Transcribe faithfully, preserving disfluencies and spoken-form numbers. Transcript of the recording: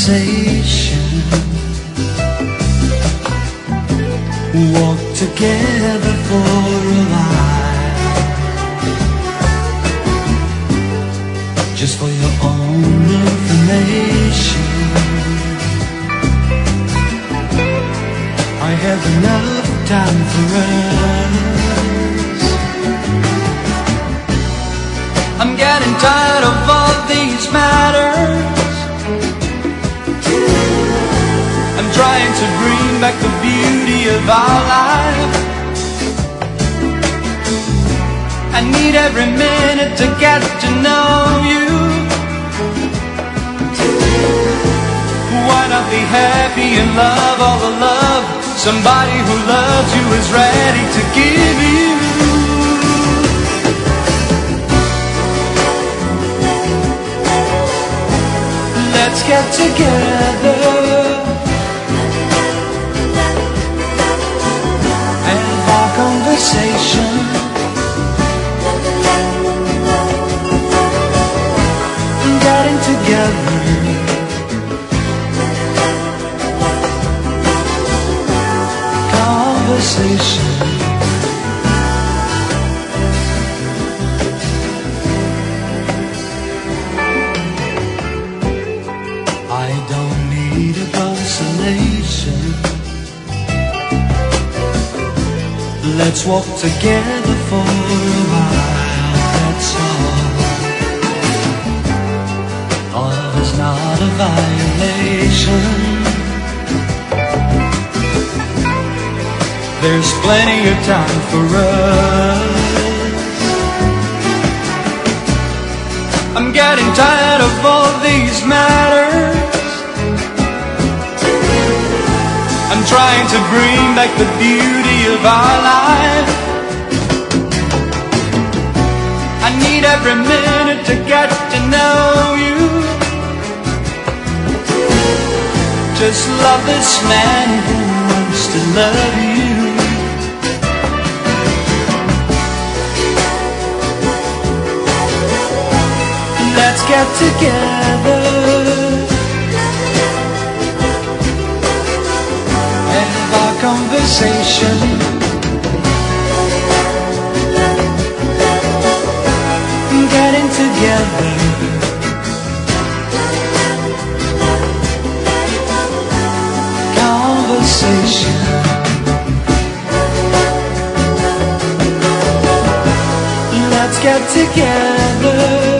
conversation. Walk together for a while, just for your own information. I have enough time for us. I'm getting tired of all these matters. I'm trying to bring back the beauty of our life. I need every minute to get to know you. Why not be happy and love all the love somebody who loves you is ready to give you? Let's get together and have our conversation. Getting together, conversation. I don't need a consolation. Let's walk together for a while, that's all. Love is not a violation. There's plenty of time for us. I'm getting tired of all these matters. I'm trying to bring back the beauty of our life. I need every minute to get to know you. Just love this man who wants to love you. Let's get together and have our conversation. Getting together, conversation. Let's get together.